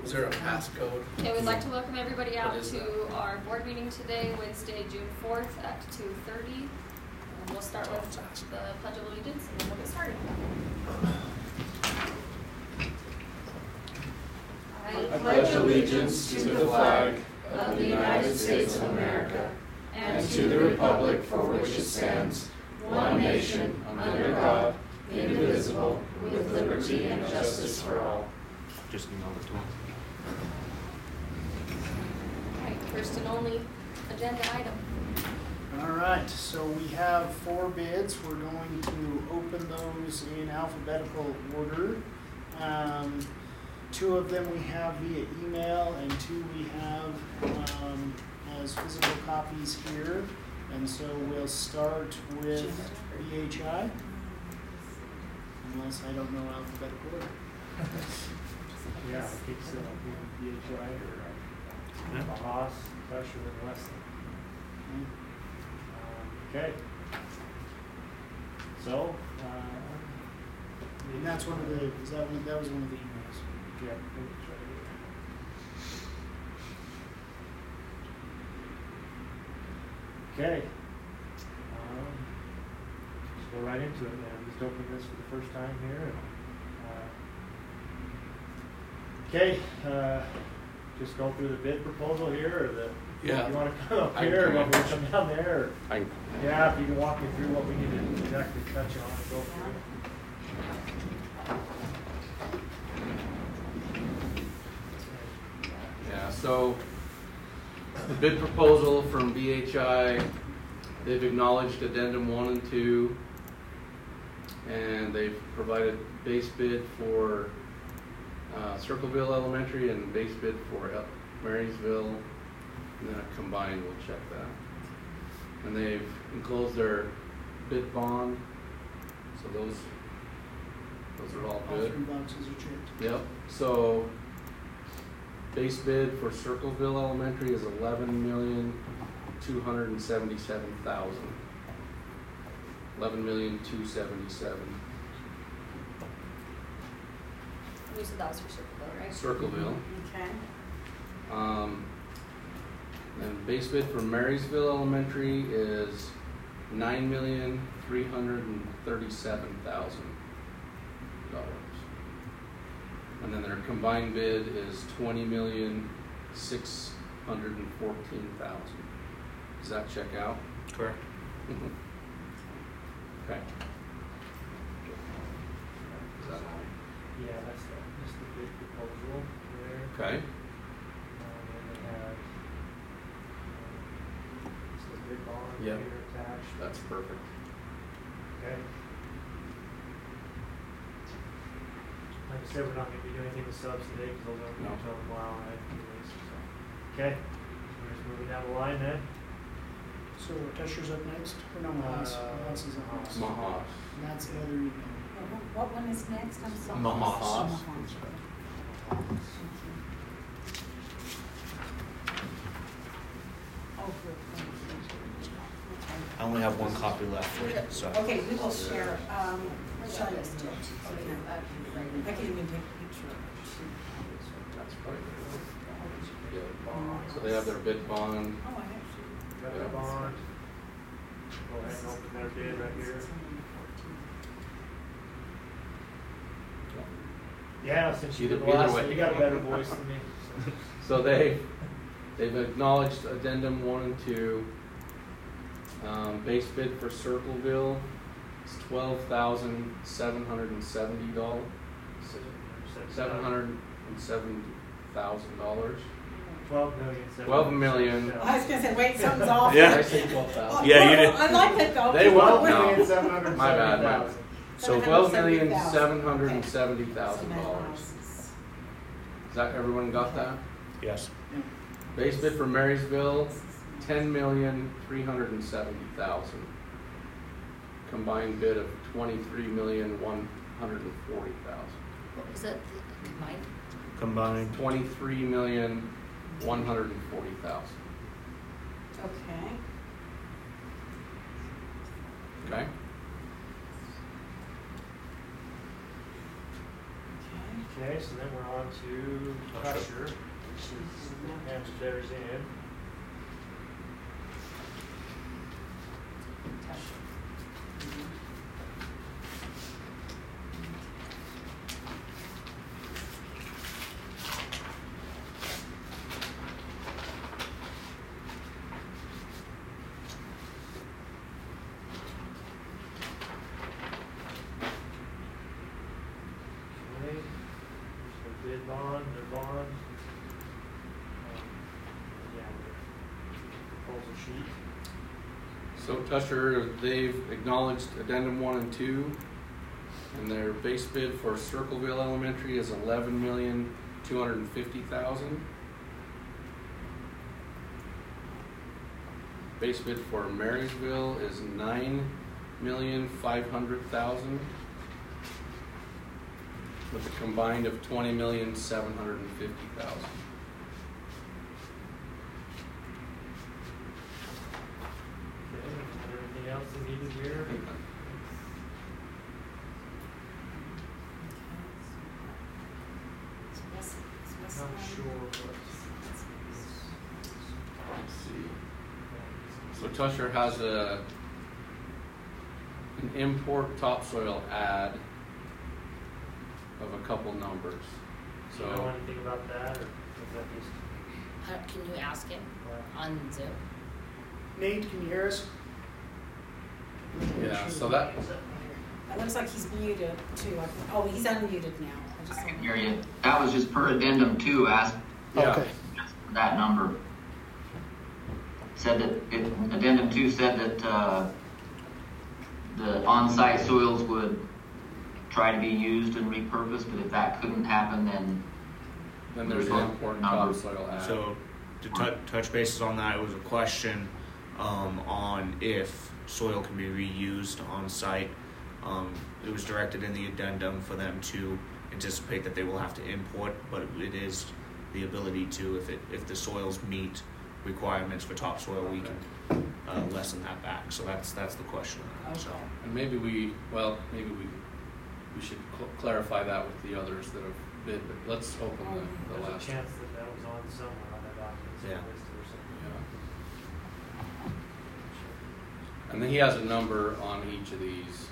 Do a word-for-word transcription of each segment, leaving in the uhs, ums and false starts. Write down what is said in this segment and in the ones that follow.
Is there a passcode? Okay, we'd like to welcome everybody What out is to that? our board meeting today, Wednesday, June fourth at two thirty. And we'll start with the Pledge of Allegiance and then we'll get started. I pledge allegiance to the flag of the United States of America and to the republic for which it stands, one nation, under God, indivisible, with liberty and justice for all. Just email it to him. All right, first and only agenda item. All right, so we have four bids. We're going to open those in alphabetical order. Um, two of them we have via email and two we have um, as physical copies here. And so we'll start with B H I, unless I don't know alphabetical order. Yeah, I think so. B H I or uh, Haas, Pressure, and Weston. Um, okay. So, uh, And that's one of the, is that one, that was one of the emails. yeah. Okay. Um, let's go right into it, man. Just open this for the first time here. And, uh, okay. Uh, just go through the bid proposal here, or the. Yeah. You want to come up I here, or can want me to come come down there? Or, I can, yeah, if you can walk me through what we need to exactly touch on and go through. Yeah, so the bid proposal from B H I, they've acknowledged addendum one and two, and they've provided base bid for uh, Circleville Elementary and base bid for El- Marysville, and then a combined, we'll check that. And they've enclosed their bid bond, so those those are all All good. three boxes are checked. Yep, so base bid for Circleville Elementary is eleven million, two hundred and seventy-seven thousand. Eleven million, two seventy-seven. You said that was for Circleville, right? Circleville. Okay. Um, and base bid for Marysville Elementary is nine million, three hundred and thirty-seven thousand dollars. And then their combined bid is twenty million, six hundred and fourteen thousand. Does that check out? correct. Okay. Is that all? Yeah, that's the, that's the bid proposal there. Okay. Um, and they have um, this is the bid bond Yep. here attached. That's perfect. Okay. Like I said, we're not going to be doing anything with subs today because those aren't No. until a while, right? Anyways, so. Okay. We're just moving down the line then. So Tesher's up next, or no, Mahass? Uh, Mahass is up next. Mahass. And that's the other email. What one is next? I'm sorry. Mahass. Oh, good, thank you. I only have one copy left, so. Okay, we will share, um, shall I just do it? Okay. I can even take a picture of it. That's probably good. So they have their bid bond. Oh, I actually. Got the bond. Go ahead and open their bid right here. Yeah, since you Either- did the either last way. one, you got a better voice than me. So. So they, they've acknowledged addendum one and two. Um, base bid for Circleville is twelve thousand seven hundred and seventy dollars. Seven hundred and seventy thousand dollars. Twelve million. Twelve million. I was gonna say, wait, something's off. Yeah. Did I say twelve Oh, thousand? Yeah, you well, did. I like it though. They Twelve won't know. million seven hundred My bad, seventy my bad. thousand. So twelve million seven hundred and seventy thousand dollars. dollars. Is that, everyone got that? Yes. Base bid for Marysville, ten million three hundred and seventy thousand. Combined bid of twenty-three million one hundred and forty thousand. What was it? Combined? Combined. Twenty-three million one hundred and forty thousand. Okay. Okay? Okay. Okay, so then we're on to Tusher, which is handed theirs in. Okay, here's the bid bond, their bond. Um, Yeah, their proposal sheet. So Tusher, they've acknowledged addendum one and two, and their base bid for Circleville Elementary is eleven million, two hundred and fifty thousand. Base bid for Marysville is nine million, five hundred thousand, with a combined of twenty million, seven hundred and fifty thousand. Okay, is there anything else they needed here? Not sure what. Let's see. So Tusher has a an import topsoil ad of a couple numbers. Do you know So anything about that, or is that just? Uh, Can you ask him uh, on Zoom? Nate, can you hear us? yeah, so that It looks like he's muted too. Oh, he's unmuted now. I just I can saw- hear you. That was just per addendum two, asked yeah. Okay. for that number. Said that, it, addendum two said that, uh, the on-site soils would try to be used and repurposed, but if that couldn't happen, then Then there's the import Numbers. topsoil ad. So to tou- touch bases on that, it was a question um, on if soil can be reused on site. Um, it was directed in the addendum for them to anticipate that they will have to import, but it is the ability to, if it if the soils meet requirements for topsoil, we can uh, lessen that back. So that's that's the question. So And maybe we, well, maybe we we should cl- clarify that with the others that have bid, but let's open the, the There's a last. chance that that was on somewhere on that document, some Yeah. list or something. Yeah. And then he has a number on each of these.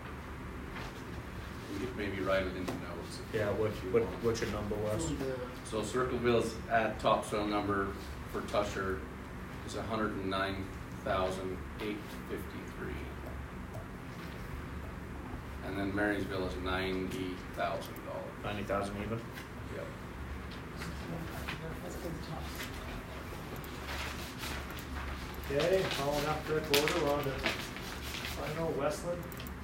We could maybe write it in the notes. if- yeah, what if you what want. what's your number was? So Circleville's ad topsoil number for Tusher is one hundred and nine thousand eight fifty-three, and then Marysville is ninety thousand dollars. Ninety thousand even. Yep. That's a good talk. Okay, following alphabetical order, we're on to final Westland.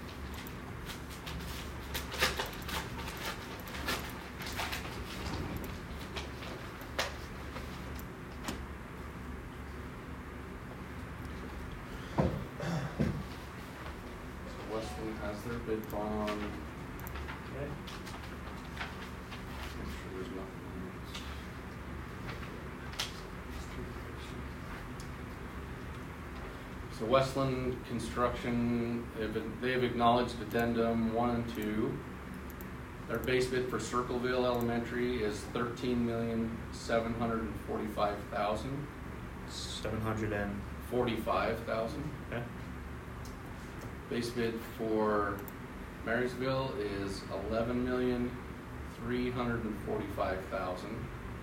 So Westland has their bid bond. Okay, Make sure there's nothing in it. So Westland Construction, they've, they've acknowledged addendum one and two. Their base bid for Circleville Elementary is thirteen million, seven hundred and forty-five thousand, Seven hundred and forty-five thousand. okay. Base bid for Marysville is eleven million, three hundred and forty-five thousand.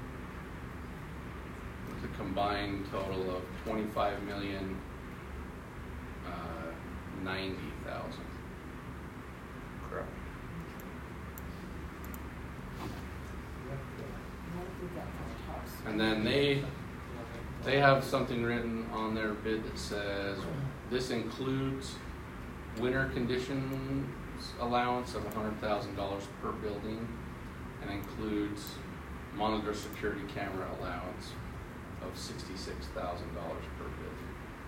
With a combined total of twenty-five million, uh, ninety thousand. Correct. What have we got for talks? And then they, they have something written on their bid that says, this includes winter conditions allowance of hundred thousand dollars per building, and includes monitor security camera allowance of sixty-six thousand dollars per building.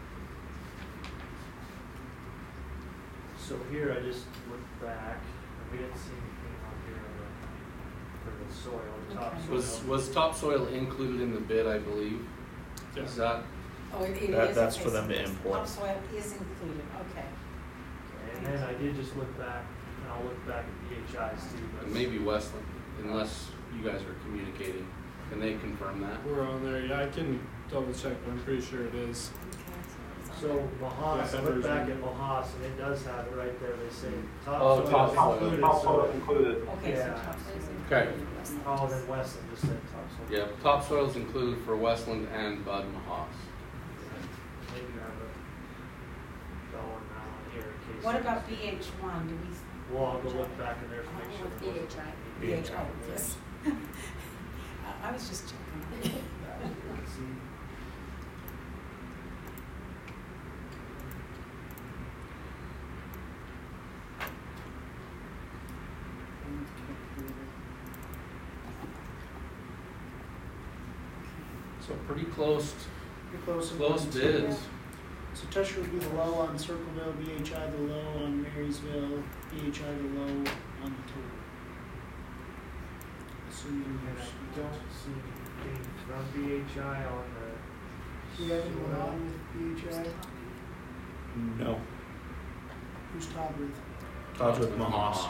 so here I just looked back, and we didn't see anything on here on the, for the soil, the Okay. topsoil. Was, was topsoil included in the bid, I believe? Is that, Oh, it it is? That- that's Okay, for so them to it's- import. Topsoil is included, okay. And then I did just look back, and I'll look back at P H Is too, but. and maybe Westland? unless you guys are communicating. Can they confirm that? We're on there, yeah, I can double check, but I'm pretty sure it is. So Mahas, Yeah, I look back version. at Mahas and it does have it right there, they say Oh, topsoil topsoil. included, Topsoil so. included. Okay, so Yeah. topsoil. Okay. Oh, then Westland just said topsoil. Yeah, topsoil's included for Westland and Bud Mahas. Maybe you have a dollar amount on here in case. What about B H one, do we? Well, I'll go look back in there to make sure. With it B H I. B H, oh, yes. I, I was just checking. wasn't. So pretty close, Pretty close. in close one, two. bids. So Tusher would be the low on Circleville, B H I the low on Marysville, B H I the low on the total. Assuming And there's I don't see anything from B H I on the. Do you have anyone on with B H I? No. Who's Todd with? Todd's with Mahas.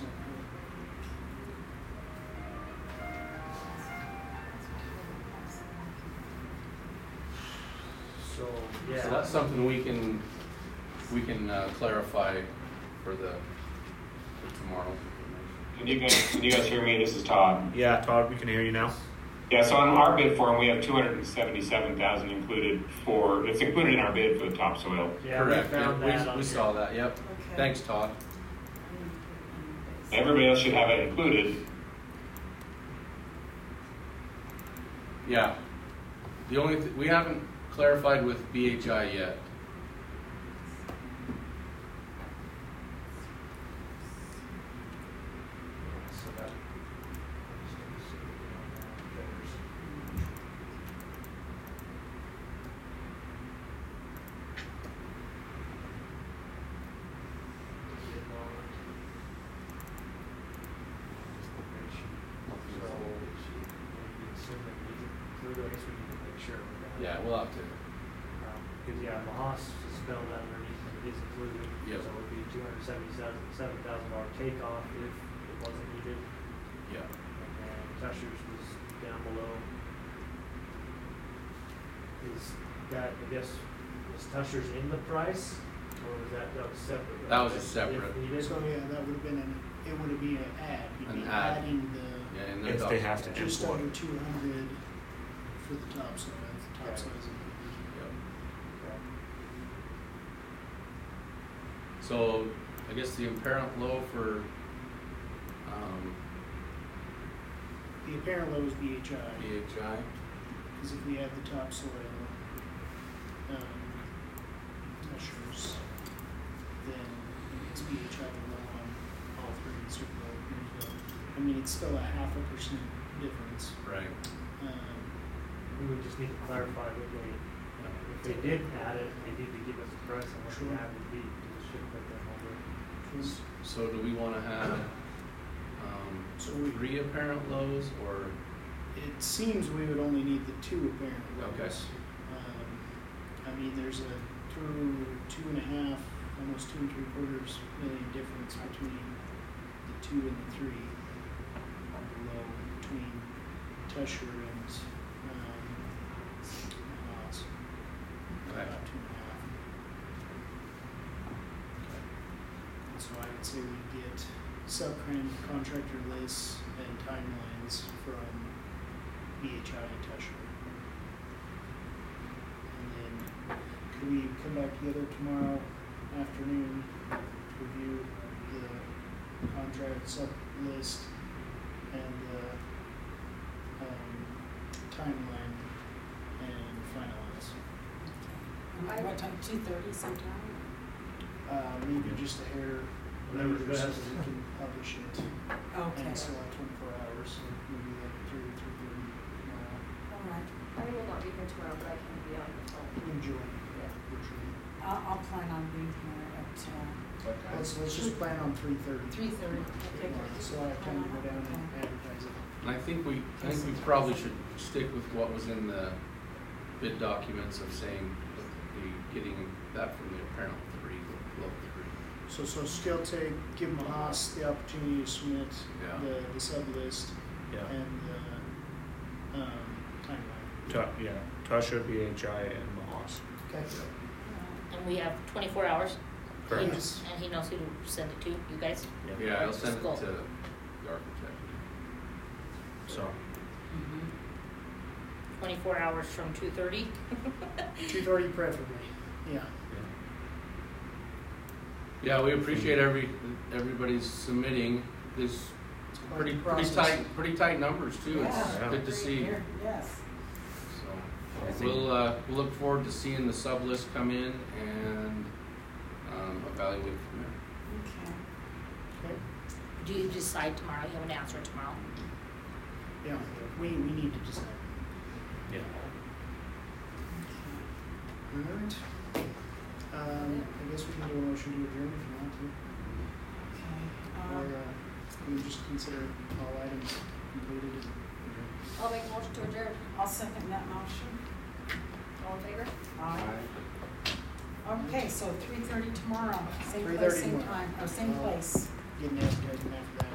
So, So yeah. that's something we can, we can uh, clarify for the, for tomorrow. Can you guys, can you guys hear me? This is Todd. Yeah, Todd, we can hear you now. Yeah, so on our bid form, we have two hundred seventy-seven thousand included for, it's included in our bid for the topsoil. Yeah, we Correct, found yeah, that we, on we here. saw that, yep. Okay. Thanks, Todd. Everybody else should have it included. Yeah. The only, th- we haven't clarified with B H I yet. So that. Yeah, we'll have to. Because, yeah, Mahas is spelled out underneath and it is included. Yep. So it would be two hundred seventy-seven, seven thousand dollar takeoff if it wasn't needed. Yeah. And then Tusher's was down below. Is that, I guess, was Tusher's in the price? Or was that, that was separate? That was just separate. If needed? So yeah, that would have been an, it would have been an ad. You'd An be ad. adding the Yeah, and their If they have to just import. under two hundred for the topsoil. The topsoil is included. Yep. Okay. So, I guess the apparent low for, um, The apparent low is B H I. B H I. Because if we add the topsoil, um, Tusher's, then it's B H I low on all three in Circleville, Marysville. I mean, it's still a half a percent difference. Right. Um, We would just need to clarify what they, if they did add it, they need to give us a price on what the Sure. ad would be, because it should put them over. was- So do we wanna have, um, So we- three apparent lows, or, It seems we would only need the two apparent Okay. lows. Um, I mean, there's a through two and a half, almost two and three quarters million difference between the two and the three on the low between Tusher and um, Haas. Okay. About two and a half. And so I would say we get subcon contractor lists and timelines from B H I and Tusher. And then could we come back together tomorrow afternoon to review the contract sub list and the um, timeline and finalize? Okay. What time, two thirty sometime? Uh, maybe just a hair Whatever's later so best. we can publish it. Okay, And still have twenty-four hours, so maybe like three, three thirty tomorrow. all right. I will not be here tomorrow, but I can be on the phone. Enjoy. Yeah. Virtually. I'll, I'll plan on being here at, uh, Let's, let's just plan on three thirty. three thirty. Okay, good. So I have time to go down and advertise it. and I think we, I think we probably should stick with what was in the bid documents of saying the, getting that from the apparent three, the low three. So, so still take, give Mahas the opportunity to submit Yeah. the, the sub list Yeah. and the, um, timeline. Tu- yeah, Tusha, B H I, and Mahas. Okay. And we have twenty-four hours. Correct. Yes. And he knows who to send it to, you guys? Yeah, I'll send it Cool. to the architect. So, Twenty-four hours from two thirty? Two thirty preferably, yeah. Yeah, we appreciate every, everybody's submitting this Quite pretty, the pretty process. tight, pretty tight numbers too. It's Yeah. good to see. Yes. So, we'll, uh, we'll look forward to seeing the sub list come in and, um, evaluate from there. Okay. Okay, Do you decide tomorrow? You have an answer tomorrow? yeah, we, we need to decide. yeah. Alright. Um, I guess we can do a motion to adjourn if you want to, Okay. or, Um, uh, we can just consider all items completed. I'll make a motion to adjourn. I'll second that motion. All in favor? Aye. Okay, so three thirty tomorrow, same three place, thirty same tomorrow. time, or same Uh, place. Getting advertising after that.